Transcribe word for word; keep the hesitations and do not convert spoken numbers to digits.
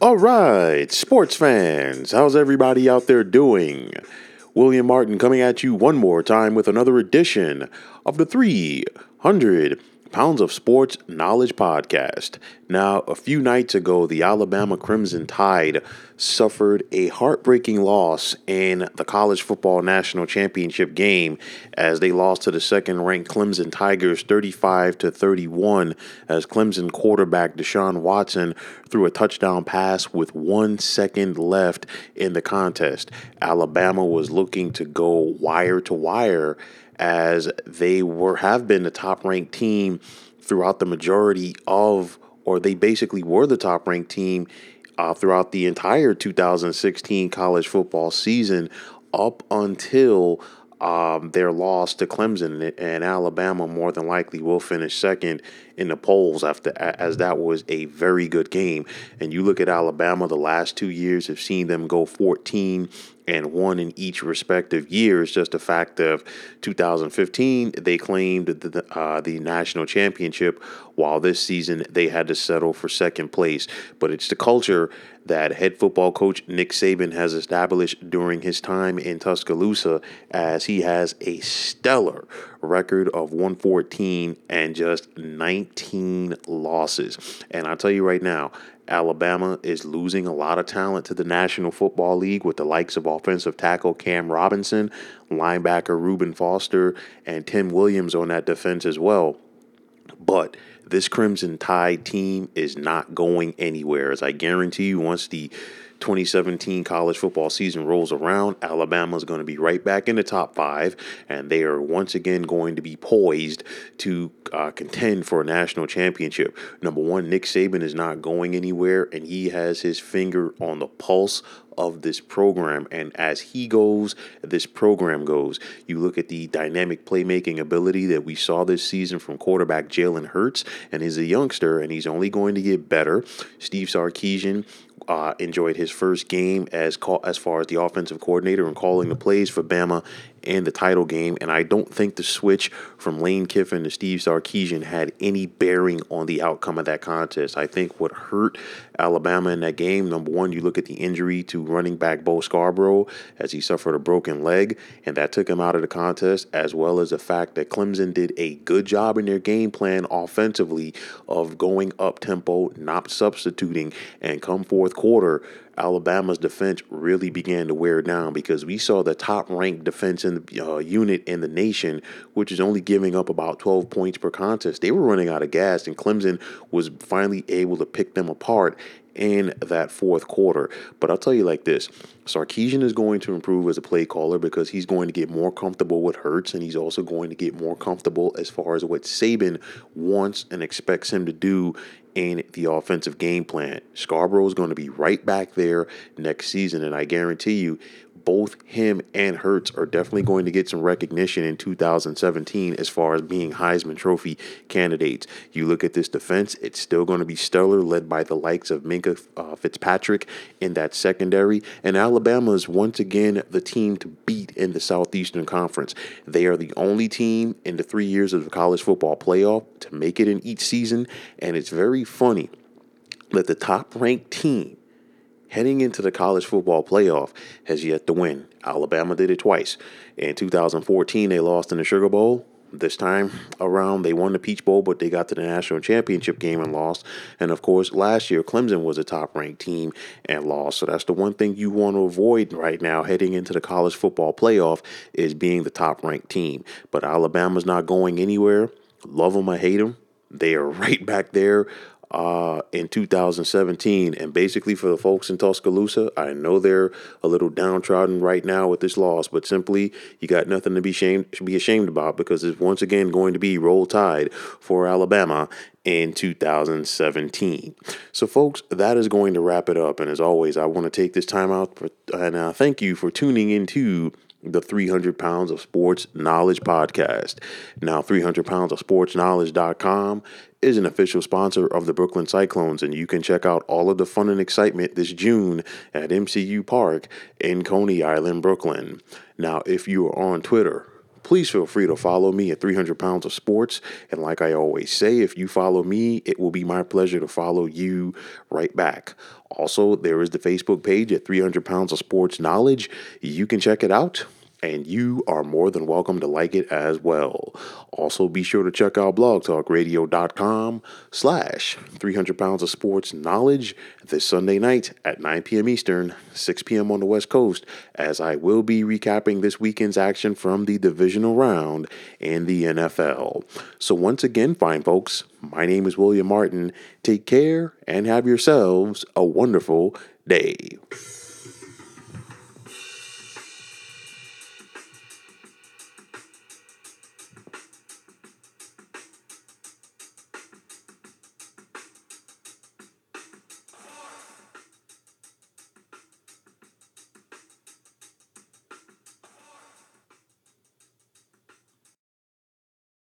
All right, sports fans, how's everybody out there doing? William Martin coming at you one more time with another edition of the three hundred Pounds of Sports Knowledge Podcast. Now, a few nights ago, the Alabama Crimson Tide suffered a heartbreaking loss in the College Football National Championship game as they lost to the second-ranked Clemson Tigers thirty-five to thirty-one as Clemson quarterback Deshaun Watson threw a touchdown pass with one second left in the contest. Alabama was looking to go wire to wire as they were have been the top-ranked team throughout the majority of, or they basically were the top-ranked team uh, throughout the entire two thousand sixteen college football season up until um, their loss to Clemson, and Alabama more than likely will finish second in the polls after, as that was a very good game. And you look at Alabama, the last two years have seen them go fourteen and one in each respective year. It's just a fact of two thousand fifteen, they claimed the, uh, the national championship, while this season they had to settle for second place. But it's the culture that head football coach Nick Saban has established during his time in Tuscaloosa, as he has a stellar record of one fourteen and just nineteen losses. And I'll tell you right now, Alabama is losing a lot of talent to the National Football League with the likes of offensive tackle Cam Robinson, linebacker Reuben Foster, and Tim Williams on that defense as well. But this Crimson Tide team is not going anywhere, as I guarantee you once the twenty seventeen college football season rolls around, Alabama is going to be right back in the top five, and they are once again going to be poised to uh, contend for a national championship. Number one, Nick Saban is not going anywhere, and he has his finger on the pulse of this program, and as he goes, this program goes. You look at the dynamic playmaking ability that we saw this season from quarterback Jalen Hurts, and he's a youngster, and he's only going to get better. Steve Sarkisian uh, enjoyed his first game as call, as far as the offensive coordinator and calling the plays for Bama in the title game, and I don't think the switch from Lane Kiffin to Steve Sarkisian had any bearing on the outcome of that contest. I think what hurt Alabama in that game, number one, you look at the injury to running back Bo Scarborough as he suffered a broken leg, and that took him out of the contest, as well as the fact that Clemson did a good job in their game plan offensively of going up-tempo, not substituting, and come fourth quarter, Alabama's defense really began to wear down because we saw the top-ranked defense in the uh, unit in the nation, which is only giving up about twelve points per contest. They were running out of gas, and Clemson was finally able to pick them apart in that fourth quarter. But I'll tell you like this, Sarkisian is going to improve as a play caller because he's going to get more comfortable with Hurts, and he's also going to get more comfortable as far as what Saban wants and expects him to do in the offensive game plan. Scarborough is going to be right back there next season, and I guarantee you both him and Hurts are definitely going to get some recognition in two thousand seventeen as far as being Heisman Trophy candidates. You look at this defense, it's still going to be stellar, led by the likes of Minka uh, Fitzpatrick in that secondary, and Alabama is once again the team to beat in the Southeastern Conference. They are the only team in the three years of the college football playoff to make it in each season, and it's very funny that the top-ranked team heading into the college football playoff has yet to win. Alabama did it twice. In two thousand fourteen, they lost in the Sugar Bowl. This time around, they won the Peach Bowl, but they got to the national championship game and lost. And, of course, last year, Clemson was a top-ranked team and lost. So that's the one thing you want to avoid right now heading into the college football playoff is being the top-ranked team. But Alabama's not going anywhere. Love them or hate them, they are right back there Uh, in two thousand seventeen. And basically for the folks in Tuscaloosa, I know they're a little downtrodden right now with this loss, but simply you got nothing to be ashamed, be ashamed about because it's once again going to be Roll Tide for Alabama in two thousand seventeen. So, folks, that is going to wrap it up. And as always, I want to take this time out for, and uh, thank you for tuning into the three hundred Pounds of Sports Knowledge podcast. Now, three hundred pounds of sports knowledge dot com is an official sponsor of the Brooklyn Cyclones, and you can check out all of the fun and excitement this June at M C U Park in Coney Island, Brooklyn. Now, if you are on Twitter, please feel free to follow me at three hundred pounds of sports. And like I always say, if you follow me, it will be my pleasure to follow you right back. Also, there is the Facebook page at three hundred pounds of sports knowledge. You can check it out, and you are more than welcome to like it as well. Also, be sure to check out blogtalkradio.com slash 300 pounds of sports knowledge this Sunday night at nine p.m. Eastern, six p.m. on the West Coast, as I will be recapping this weekend's action from the divisional round in the N F L. So once again, fine folks, my name is William Martin. Take care and have yourselves a wonderful day.